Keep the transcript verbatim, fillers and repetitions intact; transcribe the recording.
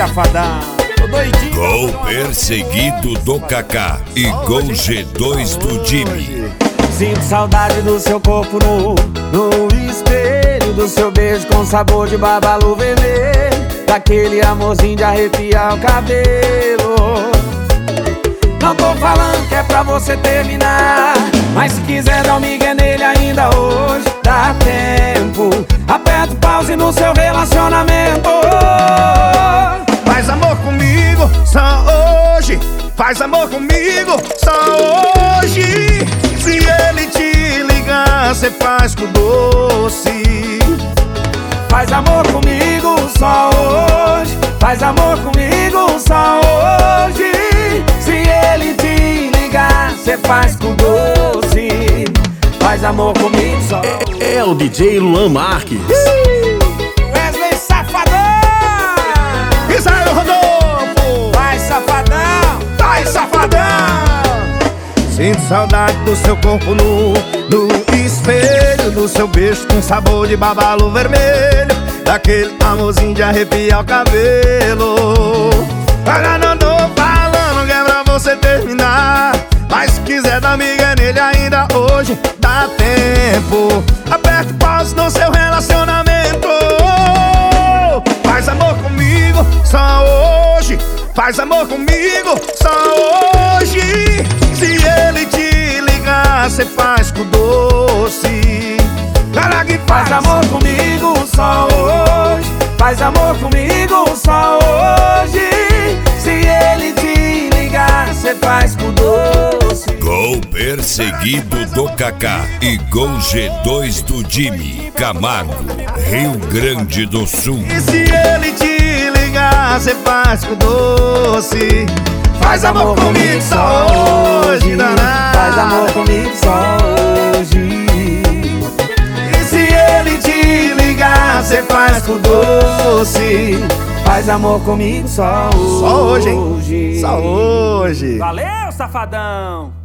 safadão, tô doidinho. Gol perseguido do Kaká e gol G dois do Jimmy. Sinto saudade do seu corpo nu, no espelho do seu beijo com sabor de babalu vermelho, daquele amorzinho de arrepiar o cabelo. Não tô falando que é pra você terminar, mas se quiser dar um migué nele ainda hoje dá tempo. Aperta o pause no seu relacionamento. Faz amor comigo só hoje, faz amor comigo só hoje. Se ele te ligar, cê faz com doce. Faz amor comigo só hoje, faz amor comigo só hoje. Se ele te ligar, cê faz com doce. Faz amor comigo só hoje. É, é o D J Luan Marques. Wesley Safadão! Israel Rodolfo! Vai safadão! Vai safadão! Sinto saudade do seu corpo nu, no espelho do seu beijo com sabor de babalu vermelho, daquele amorzinho de arrepiar o cabelo. Agora não tô falando que é pra você terminar, mas se quiser dar migué nele ainda hoje dá tempo. Aperta o pause no seu relacionamento. Faz amor comigo só hoje, faz amor comigo só hoje. Se ele te ligar, cê faz com doce. Cara que faz, Faz amor comigo só hoje, faz amor comigo só hoje. Se ele te ligar, cê faz com doce. Gol perseguido do Kaká e gol G dois do Jimmy. Camargo, Rio Grande do Sul. E se ele te ligar, cê faz com doce. Faz amor comigo só hoje, danado. Faz amor comigo só hoje. E se ele te ligar, cê faz com doce. Faz amor comigo só hoje. Só hoje, hein? Só hoje. Valeu, safadão!